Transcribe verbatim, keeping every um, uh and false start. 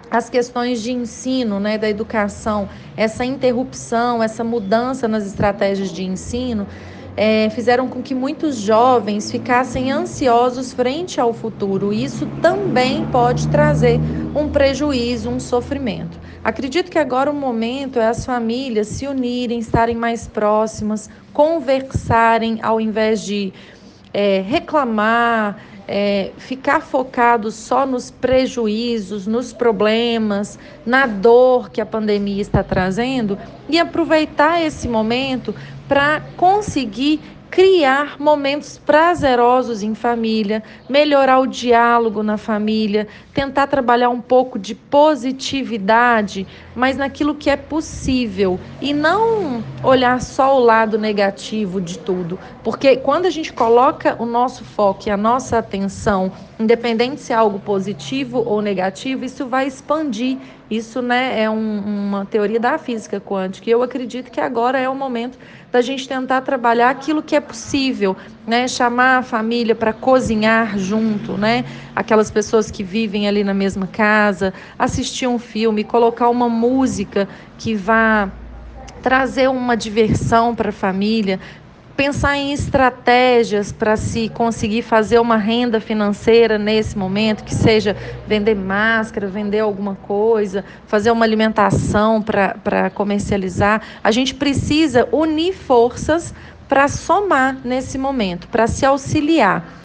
as questões de ensino, né, da educação, essa interrupção, essa mudança nas estratégias de ensino, é, fizeram com que muitos jovens ficassem ansiosos frente ao futuro. Isso também pode trazer um prejuízo, um sofrimento. Acredito que agora o momento é as famílias se unirem, estarem mais próximas, conversarem ao invés de é, reclamar, é, ficar focado só nos prejuízos, nos problemas, na dor que a pandemia está trazendo e aproveitar esse momento para conseguir criar momentos prazerosos em família, melhorar o diálogo na família, tentar trabalhar um pouco de positividade, mas naquilo que é possível e não olhar só o lado negativo de tudo, porque quando a gente coloca o nosso foco e a nossa atenção, independente se é algo positivo ou negativo, isso vai expandir. Isso, né, é um, uma teoria da física quântica e eu acredito que agora é o momento da gente tentar trabalhar aquilo que é possível, né, chamar a família para cozinhar junto, né, aquelas pessoas que vivem ali na mesma casa, assistir um filme, colocar uma música que vá trazer uma diversão para a família, pensar em estratégias para se conseguir fazer uma renda financeira nesse momento, que seja vender máscara, vender alguma coisa, fazer uma alimentação para comercializar. A gente precisa unir forças para somar nesse momento, para se auxiliar.